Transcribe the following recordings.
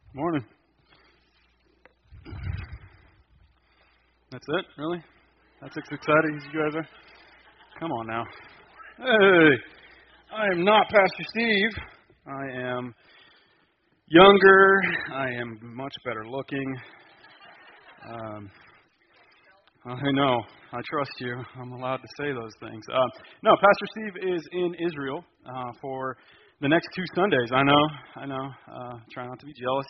Morning. That's it? Really? That's as exciting as you guys are? Come on now. Hey, I am not Pastor Steve. I am younger. I am much better looking. I know. I trust you. I'm allowed to say those things. No, Pastor Steve is in Israel for the next 2 Sundays. I know. Try not to be jealous.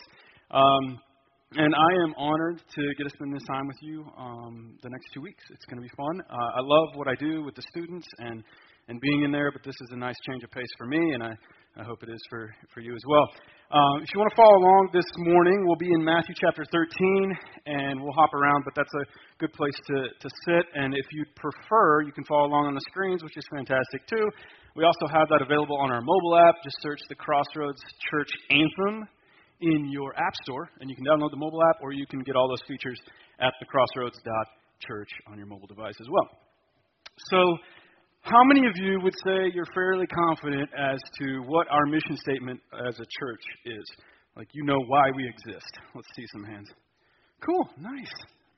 And I am honored to get to spend this time with you the next 2 weeks. It's going to be fun. I love what I do with the students and being in there, but this is a nice change of pace for me, and I hope it is for you as well. If you want to follow along this morning, we'll be in Matthew chapter 13, and we'll hop around, but that's a good place to sit. And if you prefer, you can follow along on the screens, which is fantastic too. We also have that available on our mobile app. Just search the Crossroads Church Anthem in your app store, and you can download the mobile app, or you can get all those features at thecrossroads.church on your mobile device as well. So, how many of you would say you're fairly confident as to what our mission statement as a church is? Like, you know why we exist. Let's see some hands. Cool. Nice.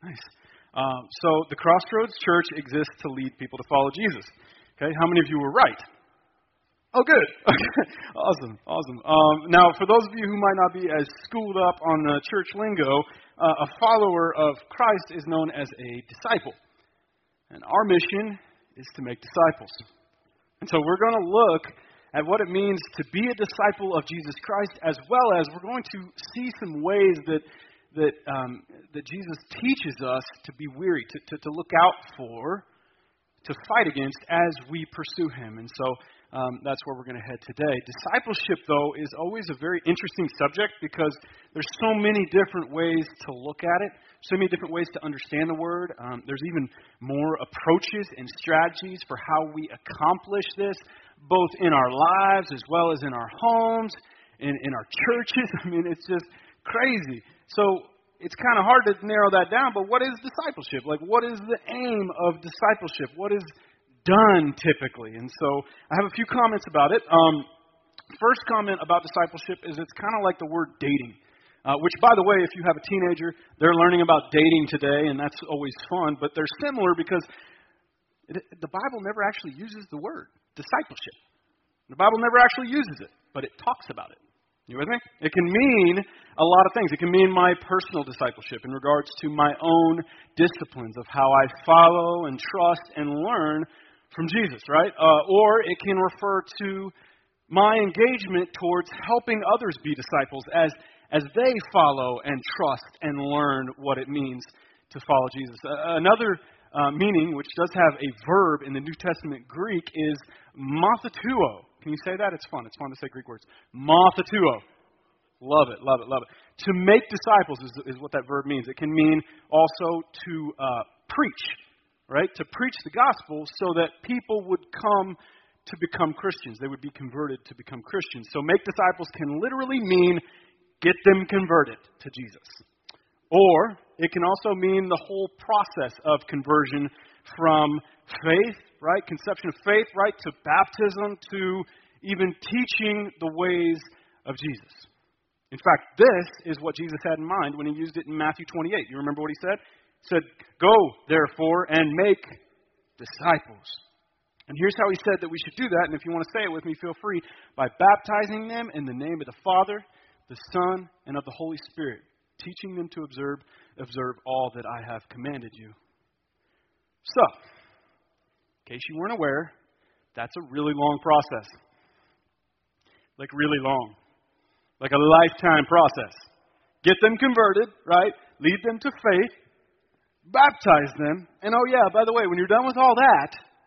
So, the Crossroads Church exists to lead people to follow Jesus. Okay, how many of you were right? Oh, good. Okay. Awesome. Now, for those of you who might not be as schooled up on the church lingo, a follower of Christ is known as a disciple. And our mission is to make disciples. And so we're going to look at what it means to be a disciple of Jesus Christ, as well as we're going to see some ways that Jesus teaches us to be weary, to look out for, to fight against as we pursue Him. And so that's where we're going to head today. Discipleship, though, is always a very interesting subject because there's so many different ways to look at it, so many different ways to understand the Word. There's even more approaches and strategies for how we accomplish this, both in our lives as well as in our homes, in our churches. I mean, it's just crazy. So it's kind of hard to narrow that down, but what is discipleship? Like, what is the aim of discipleship? What is done typically? And so I have a few comments about it. First comment about discipleship is it's kind of like the word dating, which, by the way, if you have a teenager, they're learning about dating today, and that's always fun, but they're similar because the Bible never actually uses the word discipleship. The Bible never actually uses it, but it talks about it. You with me? It can mean a lot of things. It can mean my personal discipleship in regards to my own disciplines of how I follow and trust and learn from Jesus, right? Or it can refer to my engagement towards helping others be disciples as they follow and trust and learn what it means to follow Jesus. Another meaning, which does have a verb in the New Testament Greek, is mathetuo. Can you say that? It's fun. It's fun to say Greek words. Mathetuo. Love it. To make disciples is what that verb means. It can mean also to preach, right? To preach the gospel so that people would come to become Christians. They would be converted to become Christians. So make disciples can literally mean get them converted to Jesus. Or it can also mean the whole process of conversion from faith, right? Conception of faith, right? To baptism, to even teaching the ways of Jesus. In fact, this is what Jesus had in mind when He used it in Matthew 28. You remember what He said? He said, "Go, therefore, and make disciples." And here's how He said that we should do that. And if you want to say it with me, feel free. By baptizing them in the name of the Father, the Son, and of the Holy Spirit, teaching them to observe all that I have commanded you. So, in case you weren't aware, that's a really long process. Like really long. Like a lifetime process. Get them converted, right? Lead them to faith. Baptize them. And oh yeah, by the way, when you're done with all that,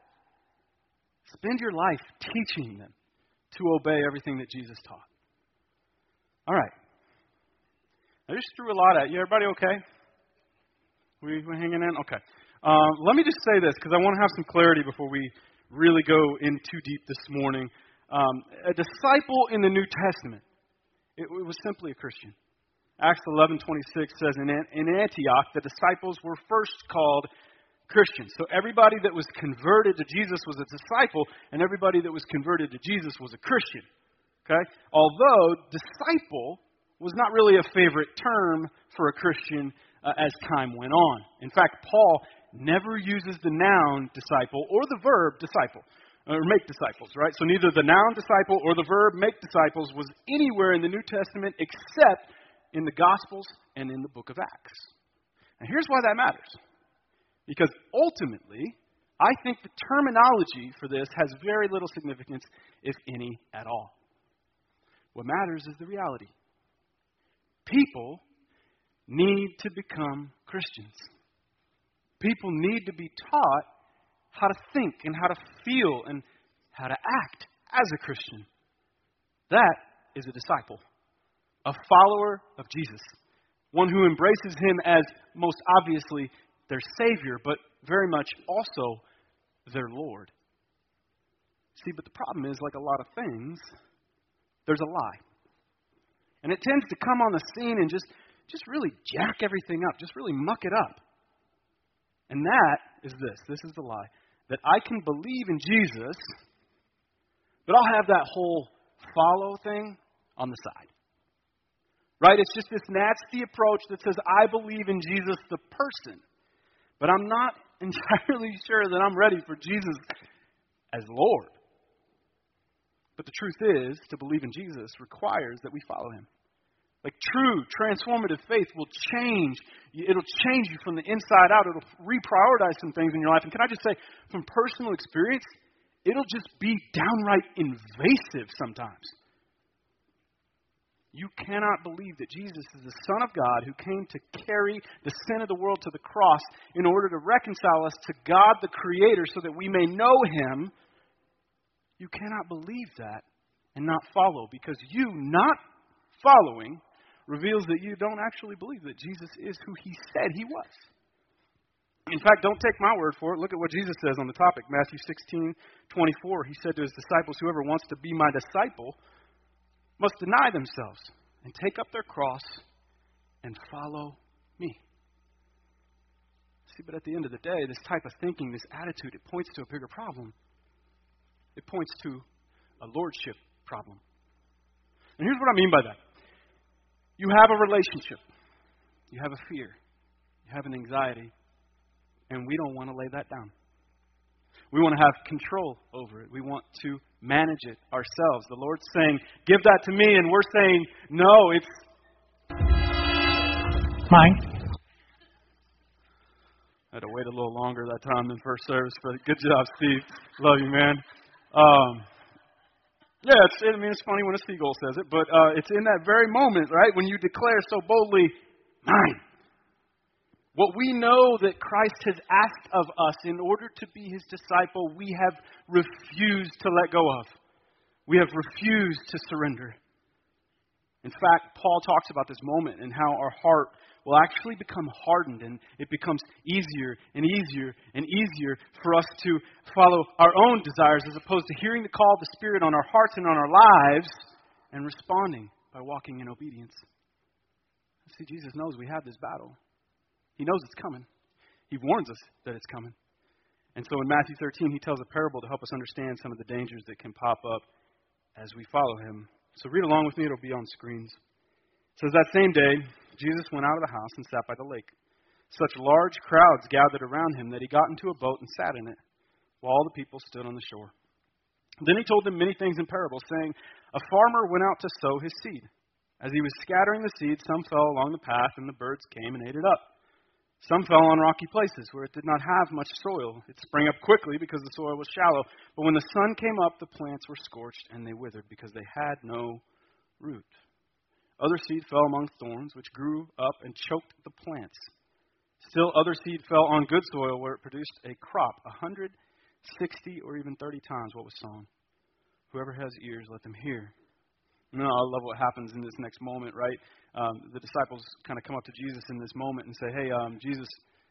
spend your life teaching them to obey everything that Jesus taught. All right. I just threw a lot at you. Everybody okay? We hanging in? Okay. Let me just say this, because I want to have some clarity before we really go in too deep this morning. A disciple in the New Testament, it was simply a Christian. Acts 11:26 says, in Antioch, the disciples were first called Christians. So everybody that was converted to Jesus was a disciple, and everybody that was converted to Jesus was a Christian. Okay? Although disciple was not really a favorite term for a Christian as time went on. In fact, Paul never uses the noun disciple or the verb disciple, or make disciples, right? So neither the noun disciple or the verb make disciples was anywhere in the New Testament except in the Gospels and in the book of Acts. And here's why that matters. Because ultimately, I think the terminology for this has very little significance, if any at all. What matters is the reality. People need to become Christians. People need to be taught how to think and how to feel and how to act as a Christian. That is a disciple, a follower of Jesus, one who embraces him as most obviously their Savior, but very much also their Lord. See, but the problem is, like a lot of things, there's a lie. And it tends to come on the scene and just really jack everything up, just really muck it up. And that is this. This is the lie. That I can believe in Jesus, but I'll have that whole follow thing on the side. Right? It's just this nasty approach that says, I believe in Jesus the person, but I'm not entirely sure that I'm ready for Jesus as Lord. But the truth is, to believe in Jesus requires that we follow him. Like true, transformative faith will change. It'll change you from the inside out. It'll reprioritize some things in your life. And can I just say, from personal experience, it'll just be downright invasive sometimes. You cannot believe that Jesus is the Son of God who came to carry the sin of the world to the cross in order to reconcile us to God the Creator so that we may know him. You cannot believe that and not follow, because you not following reveals that you don't actually believe that Jesus is who he said he was. In fact, don't take my word for it. Look at what Jesus says on the topic. Matthew 16:24. He said to his disciples, whoever wants to be my disciple must deny themselves and take up their cross and follow me. See, but at the end of the day, this type of thinking, this attitude, it points to a bigger problem. It points to a lordship problem. And here's what I mean by that. You have a relationship. You have a fear. You have an anxiety. And we don't want to lay that down. We want to have control over it. We want to manage it ourselves. The Lord's saying, give that to me. And we're saying, no, it's mine. I had to wait a little longer that time than first service, but good job, Steve. Love you, man. It's funny when a seagull says it, but it's in that very moment, right, when you declare so boldly, mine. What we know that Christ has asked of us in order to be his disciple, we have refused to let go of. We have refused to surrender. In fact, Paul talks about this moment and how our heart will actually become hardened, and it becomes easier and easier and easier for us to follow our own desires as opposed to hearing the call of the Spirit on our hearts and on our lives and responding by walking in obedience. See, Jesus knows we have this battle. He knows it's coming. He warns us that it's coming. And so in Matthew 13, he tells a parable to help us understand some of the dangers that can pop up as we follow him. So read along with me. It'll be on screens. It says, that same day, Jesus went out of the house and sat by the lake. Such large crowds gathered around him that he got into a boat and sat in it, while all the people stood on the shore. Then he told them many things in parables, saying, a farmer went out to sow his seed. As he was scattering the seed, some fell along the path, and the birds came and ate it up. Some fell on rocky places where it did not have much soil. It sprang up quickly because the soil was shallow. But when the sun came up, the plants were scorched and they withered because they had no root. Other seed fell among thorns, which grew up and choked the plants. Still other seed fell on good soil where it produced a crop, 160 or even 30 times what was sown. Whoever has ears, let them hear. I love what happens in this next moment, right? The disciples kind of come up to Jesus in this moment and say, hey, Jesus,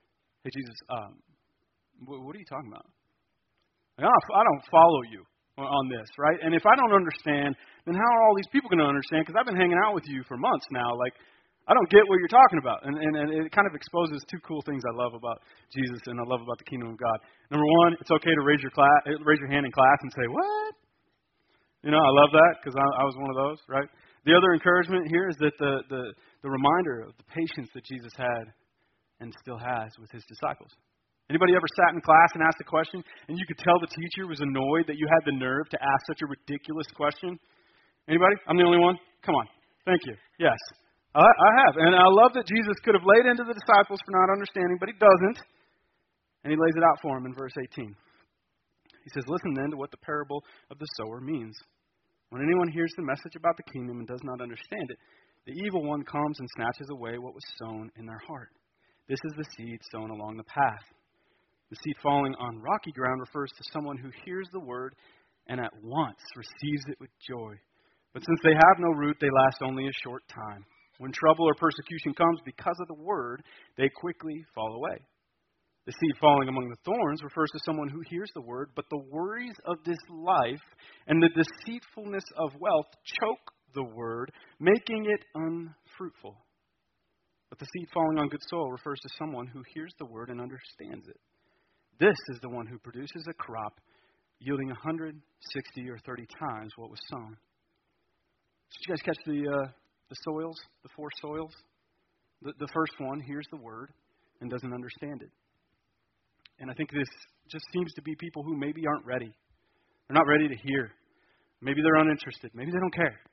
what are you talking about? Like, I don't follow you on this, right? And if I don't understand, then how are all these people going to understand? Because I've been hanging out with you for months now. Like, I don't get what you're talking about. And it kind of exposes two cool things I love about Jesus and I love about the kingdom of God. Number one, it's okay to raise your hand in class and say, what? I love that because I was one of those, right? The other encouragement here is that the reminder of the patience that Jesus had and still has with his disciples. Anybody ever sat in class and asked a question and you could tell the teacher was annoyed that you had the nerve to ask such a ridiculous question? Anybody? I'm the only one? Come on. Thank you. Yes. I have. And I love that Jesus could have laid into the disciples for not understanding, but he doesn't. And he lays it out for them in verse 18. He says, listen then to what the parable of the sower means. When anyone hears the message about the kingdom and does not understand it, the evil one comes and snatches away what was sown in their heart. This is the seed sown along the path. The seed falling on rocky ground refers to someone who hears the word and at once receives it with joy. But since they have no root, they last only a short time. When trouble or persecution comes because of the word, they quickly fall away. The seed falling among the thorns refers to someone who hears the word, but the worries of this life and the deceitfulness of wealth choke the word, making it unfruitful. But the seed falling on good soil refers to someone who hears the word and understands it. This is the one who produces a crop yielding 100, 60, or 30 times what was sown. Did you guys catch the soils, the four soils? The first one hears the word and doesn't understand it. And I think this just seems to be people who maybe aren't ready. They're not ready to hear. Maybe they're uninterested. Maybe they don't care.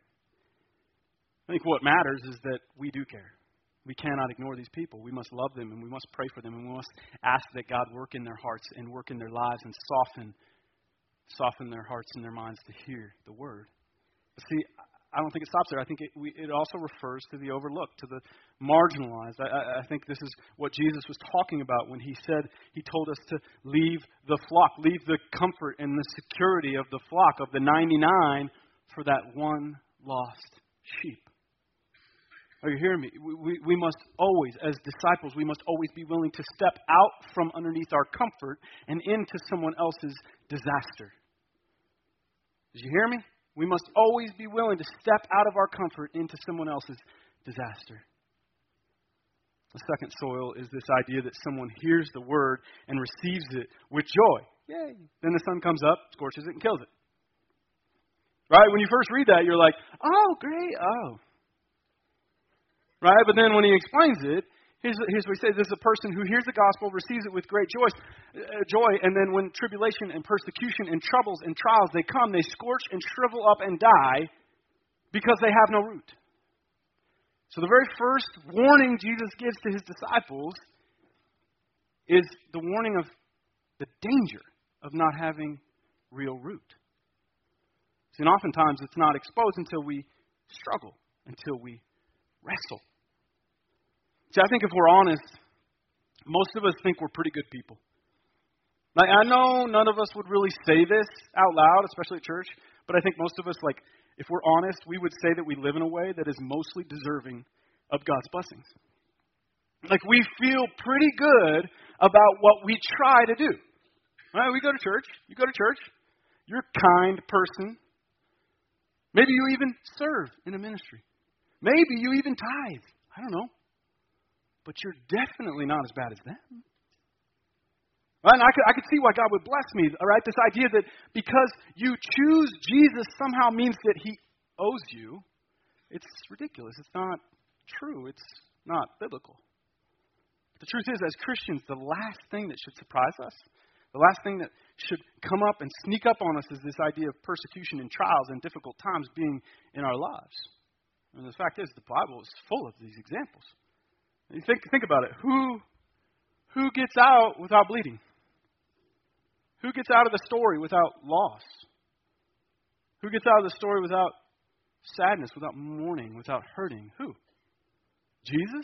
I think what matters is that we do care. We cannot ignore these people. We must love them and we must pray for them and we must ask that God work in their hearts and work in their lives and soften their hearts and their minds to hear the word. But see, I don't think it stops there. I think it also refers to the overlooked, to the marginalized. I think this is what Jesus was talking about when he said, he told us to leave the flock, leave the comfort and the security of the flock, of the 99, for that one lost sheep. Are you hearing me? We must always, as disciples, we must always be willing to step out from underneath our comfort and into someone else's disaster. Did you hear me? We must always be willing to step out of our comfort into someone else's disaster. The second soil is this idea that someone hears the word and receives it with joy. Yay. Then the sun comes up, scorches it, and kills it. Right? When you first read that, you're like, oh, great, oh. Right? But then when he explains it, here's what he says. This is a person who hears the gospel, receives it with great joy, and then when tribulation and persecution and troubles and trials, they come, they scorch and shrivel up and die because they have no root. So the very first warning Jesus gives to his disciples is the warning of the danger of not having real root. See, and oftentimes it's not exposed until we struggle, until we wrestle. See, I think if we're honest, most of us think we're pretty good people. Like, I know none of us would really say this out loud, especially at church, but I think most of us, like, if we're honest, we would say that we live in a way that is mostly deserving of God's blessings. Like, we feel pretty good about what we try to do. Right? We go to church. You go to church. You're a kind person. Maybe you even serve in a ministry. Maybe you even tithe. I don't know. But you're definitely not as bad as them. Right? And I could see why God would bless me. All right? This idea that because you choose Jesus somehow means that he owes you. It's ridiculous. It's not true. It's not biblical. The truth is, as Christians, the last thing that should surprise us, the last thing that should come up and sneak up on us is this idea of persecution and trials and difficult times being in our lives. And the fact is, the Bible is full of these examples. You think about it. Who gets out without bleeding? Who gets out of the story without loss? Who gets out of the story without sadness, without mourning, without hurting? Who? Jesus?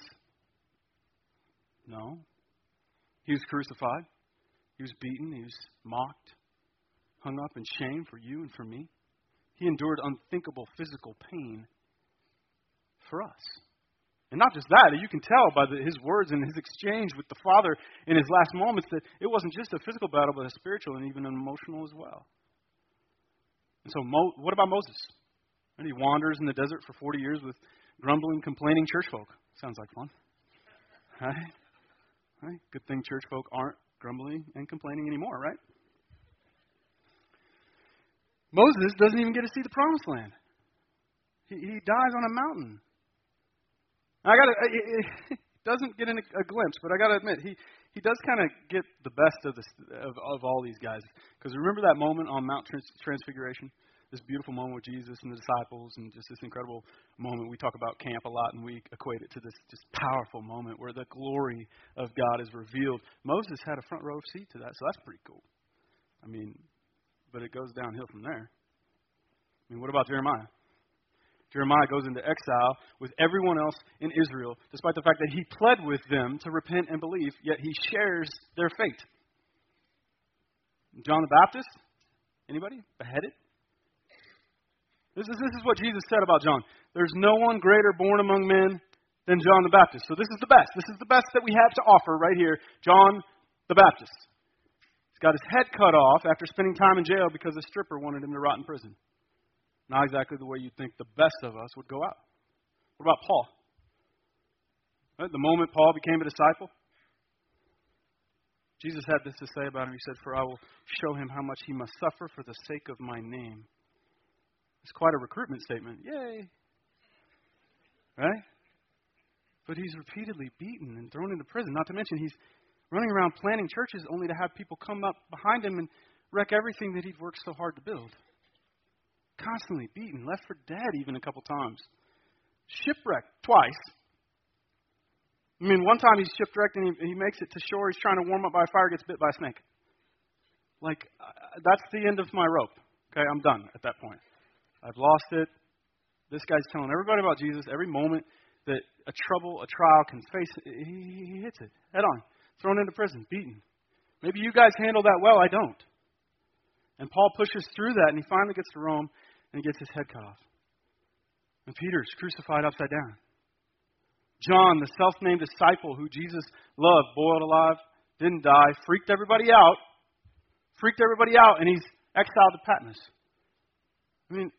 No. He was crucified. He was beaten. He was mocked, hung up in shame for you and for me. He endured unthinkable physical pain for us. And not just that, you can tell by his words and his exchange with the Father in his last moments that it wasn't just a physical battle, but a spiritual and even an emotional as well. And so what about Moses? And he wanders in the desert for 40 years with grumbling, complaining church folk. Sounds like fun. Right? Good thing church folk aren't grumbling and complaining anymore, right? Moses doesn't even get to see the promised land. He dies on a mountain. It doesn't get a glimpse, but I got to admit, he does kind of get the best of all these guys. Because remember that moment on Mount Transfiguration? This beautiful moment with Jesus and the disciples, and just this incredible moment. We talk about camp a lot, and we equate it to this just powerful moment where the glory of God is revealed. Moses had a front row seat to that, so that's pretty cool. I mean, but it goes downhill from there. I mean, what about Jeremiah? Jeremiah goes into exile with everyone else in Israel, despite the fact that he pled with them to repent and believe, yet he shares their fate. John the Baptist? Anybody? Beheaded? This is what Jesus said about John. There's no one greater born among men than John the Baptist. So this is the best. This is the best that we have to offer right here. John the Baptist. He's got his head cut off after spending time in jail because a stripper wanted him to rot in prison. Not exactly the way you'd think the best of us would go out. What about Paul? Right, the moment Paul became a disciple, Jesus had this to say about him. He said, "For I will show him how much he must suffer for the sake of my name." It's quite a recruitment statement. Yay. Right? But he's repeatedly beaten and thrown into prison. Not to mention he's running around planning churches only to have people come up behind him and wreck everything that he'd worked so hard to build. Constantly beaten, left for dead even a couple times. Shipwrecked twice. I mean, one time he's shipwrecked and he makes it to shore. He's trying to warm up by a fire, gets bit by a snake. That's the end of my rope. Okay, I'm done at that point. I've lost it. This guy's telling everybody about Jesus. Every moment that a trial can face, he hits it head on. Thrown into prison, beaten. Maybe you guys handle that well. I don't. And Paul pushes through that, and he finally gets to Rome, and he gets his head cut off. And Peter's crucified upside down. John, the self-named disciple who Jesus loved, boiled alive, didn't die, freaked everybody out, and he's exiled to Patmos. I mean,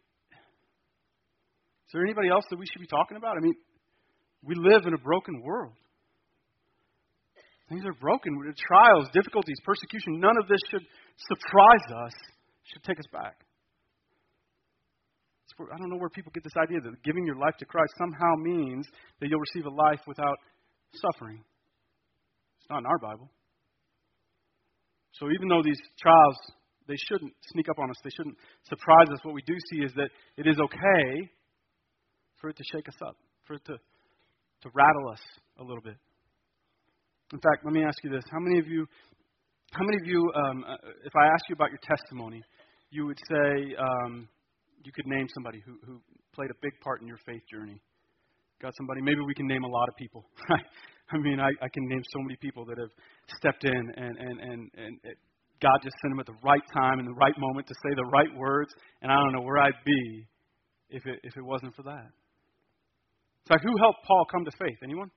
is there anybody else that we should be talking about? I mean, we live in a broken world. Things are broken. Trials, difficulties, persecution. None of this should surprise us. It should take us back. I don't know where people get this idea that giving your life to Christ somehow means that you'll receive a life without suffering. It's not in our Bible. So even though these trials, they shouldn't sneak up on us, they shouldn't surprise us, what we do see is that it is okay for it to shake us up, for it to rattle us a little bit. In fact, let me ask you this. How many of you, if I asked you about your testimony, you would say, you could name somebody who played a big part in your faith journey? Got somebody? Maybe we can name a lot of people. I mean, I can name so many people that have stepped in and God just sent them at the right time and the right moment to say the right words, and I don't know where I'd be if it wasn't for that. It's like, who helped Paul come to faith? Anyone?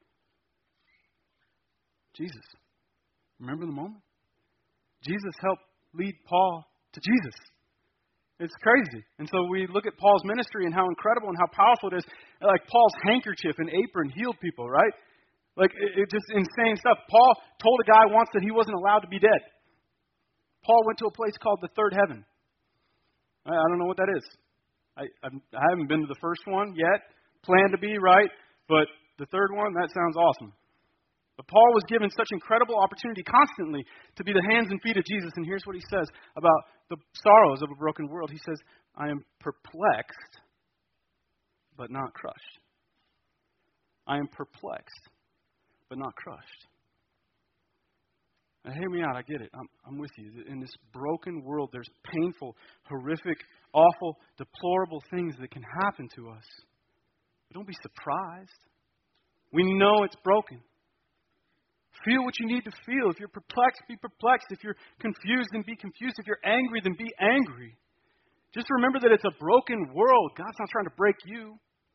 Jesus. Remember the moment? Jesus helped lead Paul to Jesus. It's crazy. And so we look at Paul's ministry and how incredible and how powerful it is. Like Paul's handkerchief and apron healed people, right? Like, it's just insane stuff. Paul told a guy once that he wasn't allowed to be dead. Paul went to a place called the third heaven. I don't know what that is. I haven't been to the first one yet. Plan to be, right? But the third one, that sounds awesome. But Paul was given such incredible opportunity constantly to be the hands and feet of Jesus. And here's what he says about the sorrows of a broken world. He says, I am perplexed, but not crushed. I am perplexed, but not crushed. Now, hear me out. I get it. I'm with you. In this broken world, there's painful, horrific, awful, deplorable things that can happen to us. But don't be surprised. We know it's broken. Feel what you need to feel. If you're perplexed, be perplexed. If you're confused, then be confused. If you're angry, then be angry. Just remember that it's a broken world. God's not trying to break you.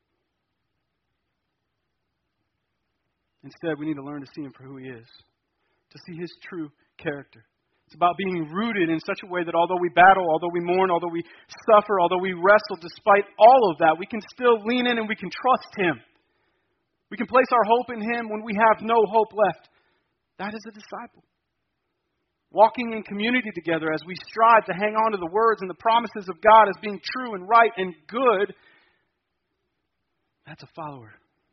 Instead, we need to learn to see Him for who He is, to see His true character. It's about being rooted in such a way that although we battle, although we mourn, although we suffer, although we wrestle, despite all of that, we can still lean in and we can trust Him. We can place our hope in Him when we have no hope left. That is a disciple. Walking in community together as we strive to hang on to the words and the promises of God as being true and right and good That's a follower.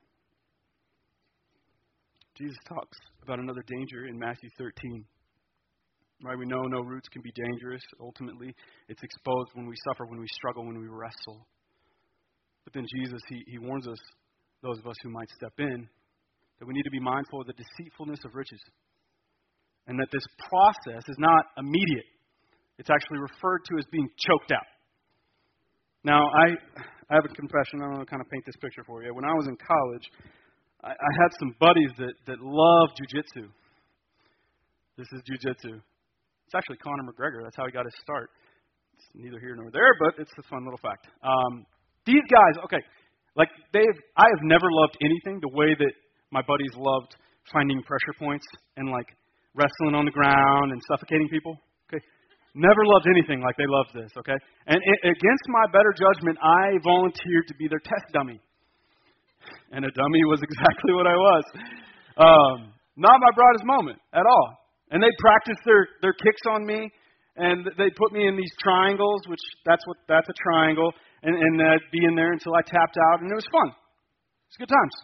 Jesus talks about another danger in Matthew 13. Right? We know no roots can be dangerous. Ultimately, it's exposed when we suffer, when we struggle, when we wrestle. But then Jesus, he warns us, those of us who might step in, that we need to be mindful of the deceitfulness of riches. And that this process is not immediate. It's actually referred to as being choked out. Now, I have a confession. I want to kind of paint this picture for you. When I was in college, I had some buddies that loved jiu-jitsu. This is jiu-jitsu. It's actually Conor McGregor. That's how he got his start. It's neither here nor there, but it's a fun little fact. These guys, okay, like I have never loved anything the way that my buddies loved finding pressure points and like wrestling on the ground and suffocating people. Okay, never loved anything like they loved this. Okay, and against my better judgment, I volunteered to be their test dummy, and a dummy was exactly what I was. Not my brightest moment at all. And they'd practice their kicks on me, and they'd put me in these triangles, which that's a triangle, and I'd be in there until I tapped out, and it was fun. It was good times.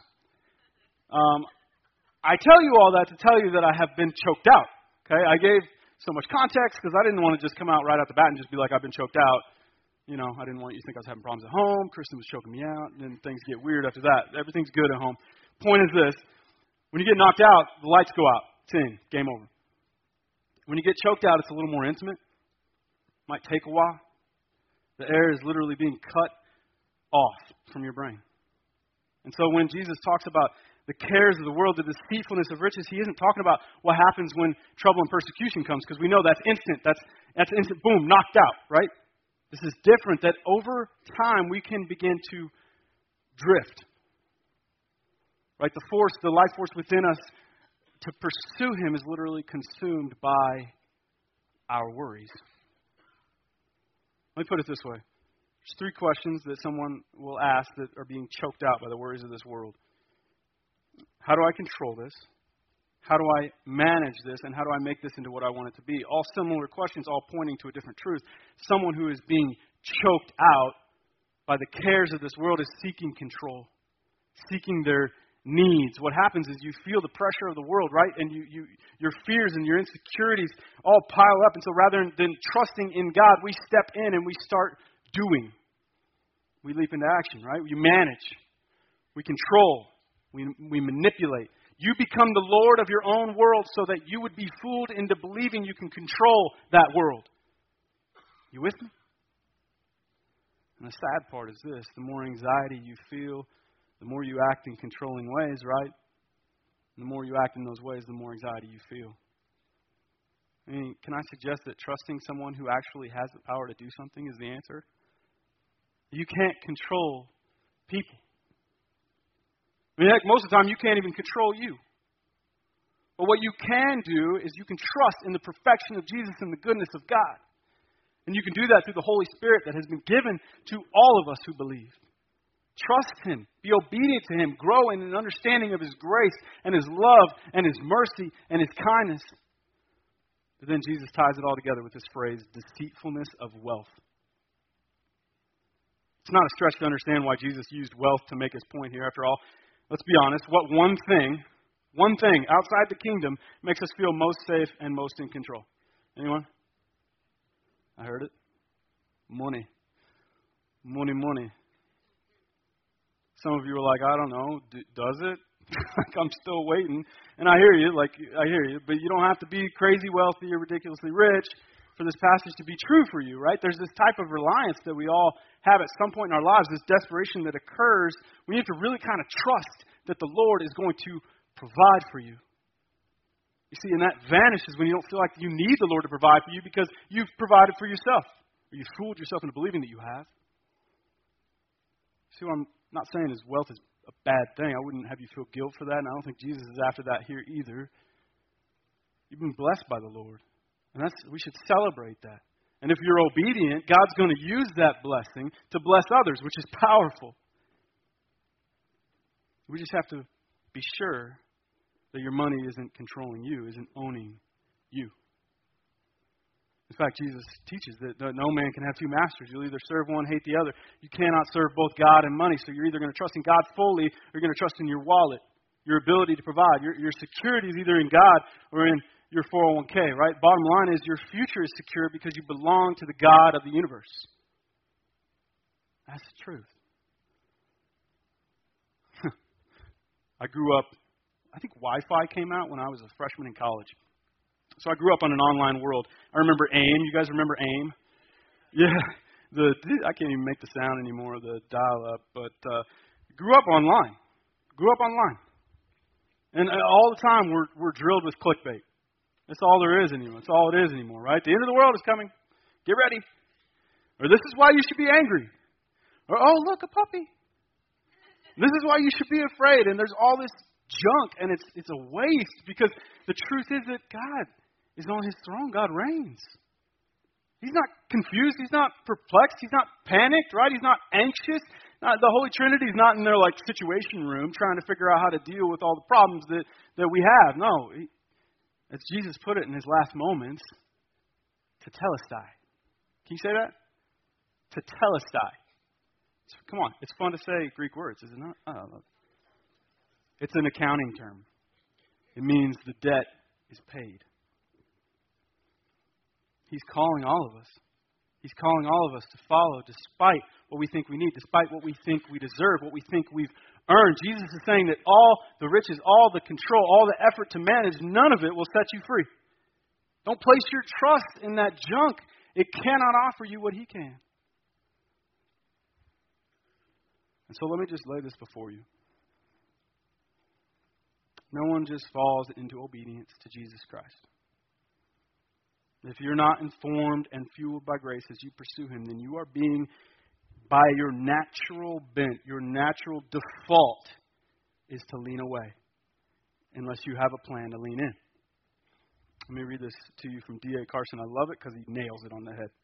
I tell you all that to tell you that I have been choked out. Okay, I gave so much context because I didn't want to just come out right out the bat and just be like, I've been choked out. You know, I didn't want you to think I was having problems at home. Kristen was choking me out, and then things get weird after that. Everything's good at home. Point is this: when you get knocked out, the lights go out. It's in. Game over. When you get choked out, it's a little more intimate. Might take a while. The air is literally being cut off from your brain. And so when Jesus talks about the cares of the world, the deceitfulness of riches, he isn't talking about what happens when trouble and persecution comes, because we know that's instant. That's instant, boom, knocked out, right? This is different, that over time we can begin to drift. Right? The life force within us to pursue him is literally consumed by our worries. Let me put it this way. There's 3 questions that someone will ask that are being choked out by the worries of this world. How do I control this? How do I manage this? And how do I make this into what I want it to be? All similar questions, all pointing to a different truth. Someone who is being choked out by the cares of this world is seeking control, seeking their needs. What happens is you feel the pressure of the world, right? And your fears and your insecurities all pile up. And so rather than trusting in God, we step in and we start doing. We leap into action, right? We manage. We control. We manipulate. You become the Lord of your own world so that you would be fooled into believing you can control that world. You with me? And the sad part is this: the more anxiety you feel, the more you act in controlling ways, right? And the more you act in those ways, the more anxiety you feel. I mean, can I suggest that trusting someone who actually has the power to do something is the answer? You can't control people. I mean, heck, most of the time you can't even control you. But what you can do is you can trust in the perfection of Jesus and the goodness of God. And you can do that through the Holy Spirit that has been given to all of us who believe. Trust Him. Be obedient to Him. Grow in an understanding of His grace and His love and His mercy and His kindness. But then Jesus ties it all together with this phrase, deceitfulness of wealth. It's not a stretch to understand why Jesus used wealth to make His point here. After all, let's be honest, what one thing outside the kingdom makes us feel most safe and most in control? Anyone? I heard it. Money. Money, money. Some of you are like, I don't know, does it? I'm still waiting. And I hear you, but you don't have to be crazy wealthy or ridiculously rich for this passage to be true for you, right? There's this type of reliance that we all have at some point in our lives, this desperation that occurs. We have to really kind of trust that the Lord is going to provide for you. You see, and that vanishes when you don't feel like you need the Lord to provide for you because you've provided for yourself. Or you've fooled yourself into believing that you have. See, what I'm not saying is wealth is a bad thing. I wouldn't have you feel guilt for that, and I don't think Jesus is after that here either. You've been blessed by the Lord. And we should celebrate that. And if you're obedient, God's going to use that blessing to bless others, which is powerful. We just have to be sure that your money isn't controlling you, isn't owning you. In fact, Jesus teaches that no man can have two masters. You'll either serve one, hate the other. You cannot serve both God and money. So you're either going to trust in God fully, or you're going to trust in your wallet, your ability to provide. Your security is either in God or in your 401k, right? Bottom line is your future is secure because you belong to the God of the universe. That's the truth. I grew up, I think Wi-Fi came out when I was a freshman in college. So I grew up on an online world. I remember AIM. You guys remember AIM? Yeah. I can't even make the sound anymore, the dial-up. But grew up online. And all the time we're drilled with clickbait. That's all there is anymore. That's all it is anymore, right? The end of the world is coming. Get ready. Or this is why you should be angry. Or, oh, look, a puppy. This is why you should be afraid. And there's all this junk, and it's a waste because the truth is that God is on His throne. God reigns. He's not confused. He's not perplexed. He's not panicked, right? He's not anxious. The Holy Trinity is not in their situation room trying to figure out how to deal with all the problems that we have. No, as Jesus put it in His last moments, tetelestai. Can you say that? Tetelestai. Come on, it's fun to say Greek words, is it not? It's an accounting term. It means the debt is paid. He's calling all of us. He's calling all of us to follow despite what we think we need, despite what we think we deserve, what we think we've earned. Jesus is saying that all the riches, all the control, all the effort to manage, none of it will set you free. Don't place your trust in that junk. It cannot offer you what He can. And so let me just lay this before you. No one just falls into obedience to Jesus Christ. If you're not informed and fueled by grace as you pursue Him, then you are being, by your natural bent, your natural default is to lean away, unless you have a plan to lean in. Let me read this to you from D.A. Carson. I love it because he nails it on the head.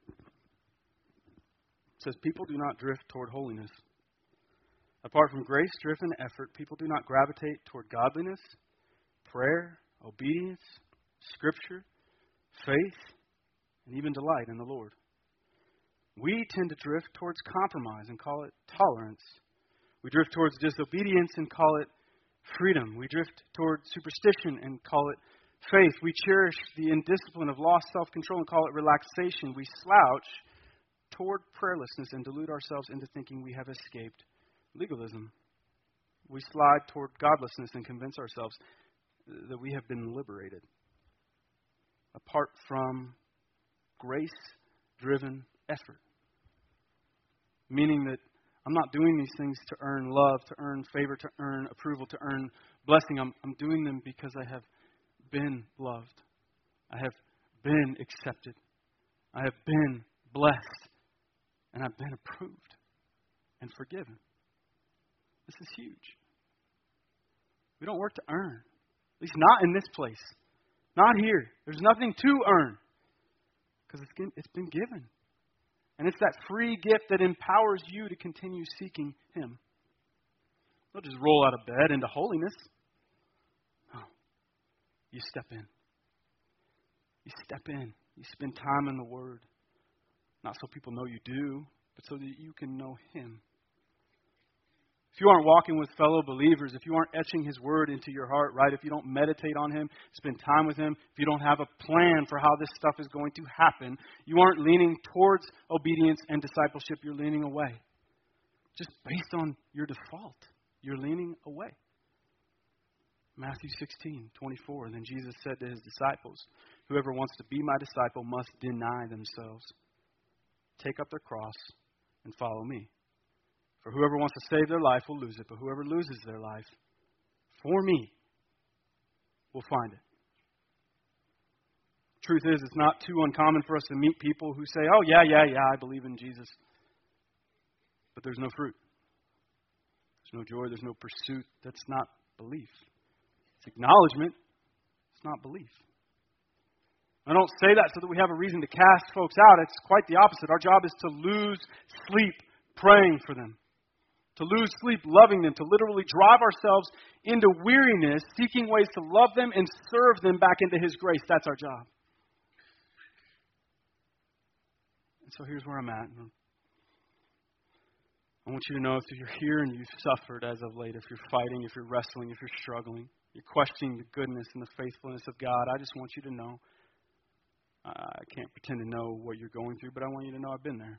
It says, people do not drift toward holiness. Apart from grace-driven effort, people do not gravitate toward godliness, prayer, obedience, Scripture, faith, and even delight in the Lord. We tend to drift towards compromise and call it tolerance. We drift towards disobedience and call it freedom. We drift toward superstition and call it faith. We cherish the indiscipline of lost self-control and call it relaxation. We slouch toward prayerlessness and delude ourselves into thinking we have escaped legalism. We slide toward godlessness and convince ourselves that we have been liberated. Apart from grace-driven effort. Meaning that I'm not doing these things to earn love, to earn favor, to earn approval, to earn blessing. I'm doing them because I have been loved. I have been accepted. I have been blessed. And I've been approved and forgiven. This is huge. We don't work to earn. At least not in this place. Not here. There's nothing to earn. Because it's been given. And it's that free gift that empowers you to continue seeking Him. Don't just roll out of bed into holiness. No. You step in. You step in. You spend time in the Word. Not so people know you do, but so that you can know Him. If you aren't walking with fellow believers, if you aren't etching His Word into your heart, right? If you don't meditate on Him, spend time with Him, if you don't have a plan for how this stuff is going to happen, you aren't leaning towards obedience and discipleship, you're leaning away. Just based on your default, you're leaning away. Matthew 16:24. Then Jesus said to His disciples, whoever wants to be my disciple must deny themselves, take up their cross, and follow me. For whoever wants to save their life will lose it, but whoever loses their life for me will find it. Truth is, it's not too uncommon for us to meet people who say, oh, yeah, I believe in Jesus. But there's no fruit. There's no joy. There's no pursuit. That's not belief. It's acknowledgement. It's not belief. I don't say that so that we have a reason to cast folks out. It's quite the opposite. Our job is to lose sleep praying for them. To lose sleep loving them. To literally drive ourselves into weariness, seeking ways to love them and serve them back into His grace. That's our job. And so here's where I'm at. I want you to know if you're here and you've suffered as of late, if you're fighting, if you're wrestling, if you're struggling, you're questioning the goodness and the faithfulness of God, I just want you to know, I can't pretend to know what you're going through, but I want you to know I've been there.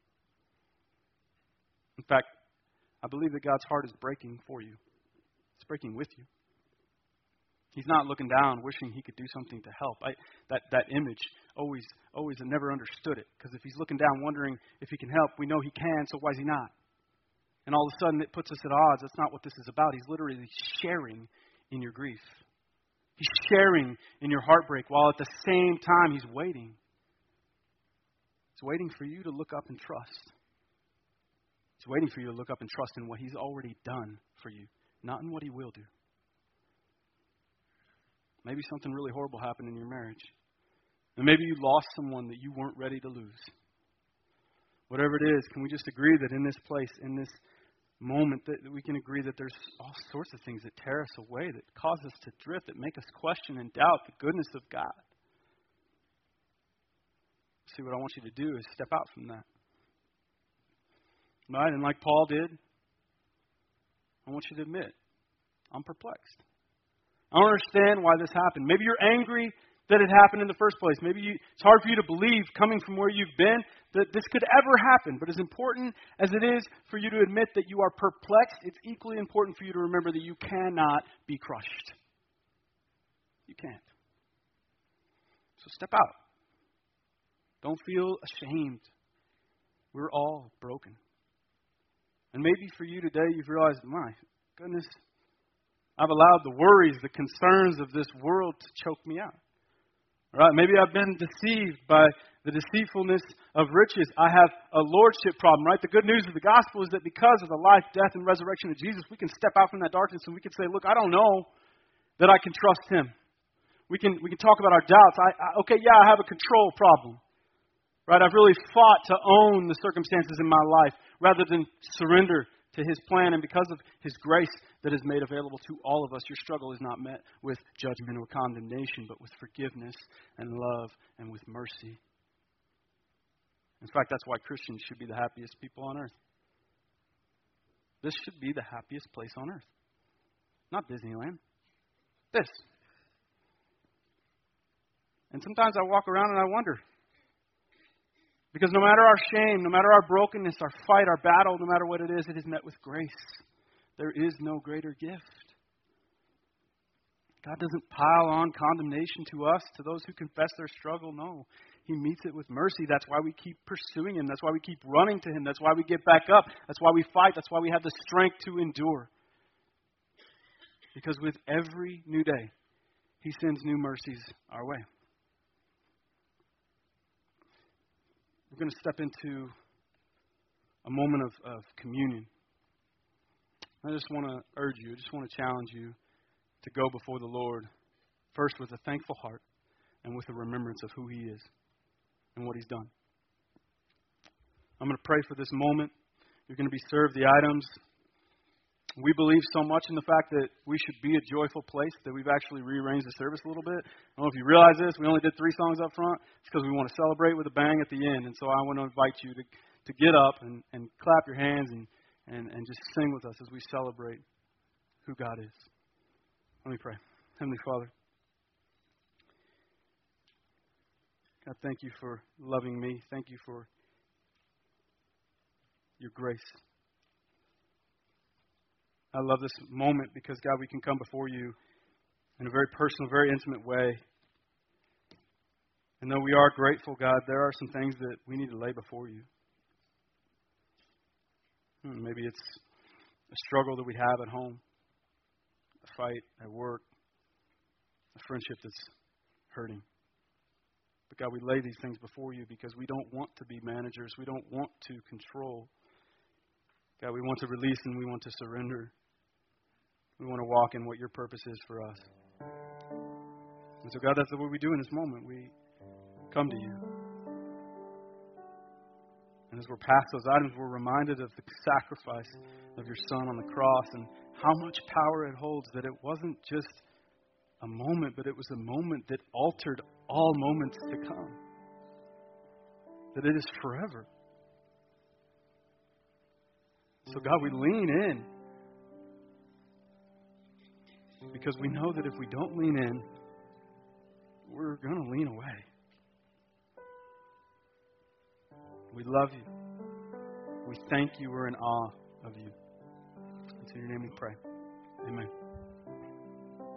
In fact, I believe that God's heart is breaking for you. It's breaking with you. He's not looking down, wishing He could do something to help. That image, always, I never understood it. Because if He's looking down, wondering if He can help, we know He can, so why is He not? And all of a sudden, it puts us at odds. That's not what this is about. He's literally sharing in your grief. He's sharing in your heartbreak, while at the same time, He's waiting. He's waiting for you to look up and trust. He's waiting for you to look up and trust in what He's already done for you, not in what He will do. Maybe something really horrible happened in your marriage. And maybe you lost someone that you weren't ready to lose. Whatever it is, can we just agree that in this place, in this moment, that we can agree that there's all sorts of things that tear us away, that cause us to drift, that make us question and doubt the goodness of God? See, what I want you to do is step out from that. Right? And like Paul did, I want you to admit, I'm perplexed. I don't understand why this happened. Maybe you're angry that it happened in the first place. Maybe it's hard for you to believe, coming from where you've been, that this could ever happen. But as important as it is for you to admit that you are perplexed, it's equally important for you to remember that you cannot be crushed. You can't. So step out. Don't feel ashamed. We're all broken. And maybe for you today, you've realized, my goodness, I've allowed the worries, the concerns of this world to choke me out. All right, maybe I've been deceived by the deceitfulness of riches. I have a lordship problem, right? The good news of the gospel is that because of the life, death, and resurrection of Jesus, we can step out from that darkness and we can say, look, I don't know that I can trust Him. We can talk about our doubts. I have a control problem. Right? I've really fought to own the circumstances in my life rather than surrender to His plan, and because of His grace that is made available to all of us, your struggle is not met with judgment or condemnation, but with forgiveness and love and with mercy. In fact, that's why Christians should be the happiest people on earth. This should be the happiest place on earth. Not Disneyland. This. And sometimes I walk around and I wonder, because no matter our shame, no matter our brokenness, our fight, our battle, no matter what it is met with grace. There is no greater gift. God doesn't pile on condemnation to us, to those who confess their struggle. No, He meets it with mercy. That's why we keep pursuing Him. That's why we keep running to Him. That's why we get back up. That's why we fight. That's why we have the strength to endure. Because with every new day, He sends new mercies our way. We're going to step into a moment of communion. I just want to urge you, I just want to challenge you to go before the Lord first with a thankful heart and with a remembrance of who He is and what He's done. I'm going to pray for this moment. You're going to be served the items. We believe so much in the fact that we should be a joyful place that we've actually rearranged the service a little bit. I don't know if you realize this. We only did 3 songs up front. It's because we want to celebrate with a bang at the end. And so I want to invite you to get up and clap your hands and just sing with us as we celebrate who God is. Let me pray. Heavenly Father, God, thank You for loving me. Thank You for Your grace. I love this moment because, God, we can come before You in a very personal, very intimate way. And though we are grateful, God, there are some things that we need to lay before You. Maybe it's a struggle that we have at home, a fight at work, a friendship that's hurting. But God, we lay these things before You because we don't want to be managers. We don't want to control. God, we want to release and we want to surrender. We want to walk in what Your purpose is for us. And so, God, that's what we do in this moment. We come to You. And as we're past those items, we're reminded of the sacrifice of Your Son on the cross and how much power it holds, that it wasn't just a moment, but it was a moment that altered all moments to come. that it is forever. So God, we lean in because we know that if we don't lean in, we're going to lean away. We love you. We thank you. We're in awe of you. It's in your name we pray. Amen.